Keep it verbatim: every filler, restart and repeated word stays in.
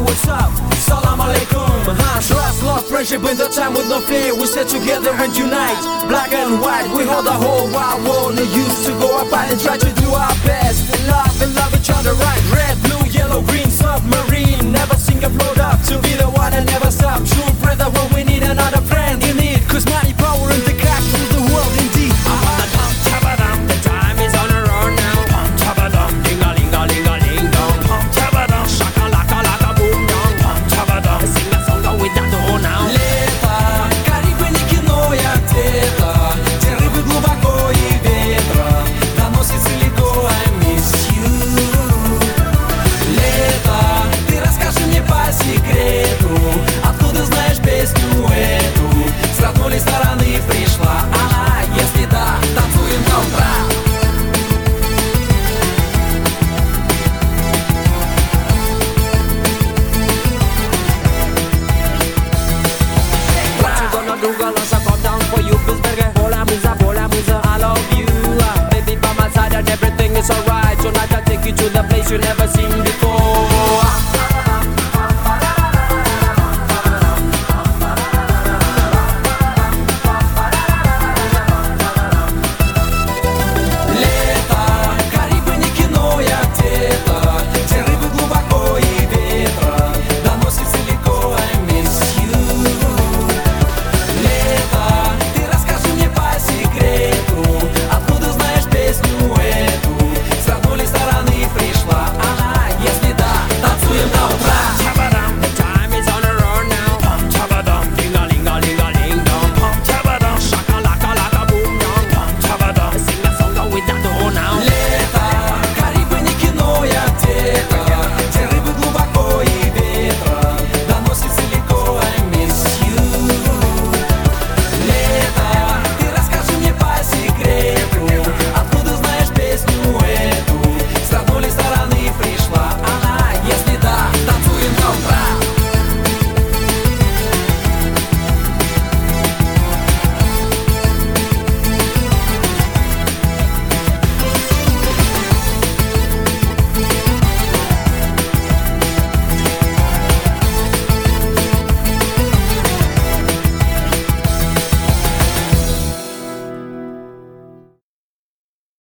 what's up? Salam alaikum. Uh-huh. Trust, love, friendship in the time with no fear. We stay together and unite. Black and white, we hold the whole wide world. No use to go up and try to do our best. And love and love each other right. Red, blue, yellow, green, submarine. Never sing and float up to be the one and never stop. True brother when we need another friend in need. Cause money, power and the cash rule the world indeed. Uh-huh. The time is on a roll now. Pum tabadum, ding a ling a ling a ling dong. Pum tabadum, shaka laka laka boom dong. Pum tabadum, sing a song with that oh now. Лето, Карибы, не кино и ответа, где рыбы глубоко и ветра доносится далеко, I miss you. Лето, ты расскажи мне по секрету, откуда знаешь песню эту? С родной ли стороны пришла она? Если да, танцуем до утра. Do girl, I come down for you, please beg. Bola musa, bola musa, I love you. Uh, baby by my side and everything is alright. Tonight I take you to the place you never seen before.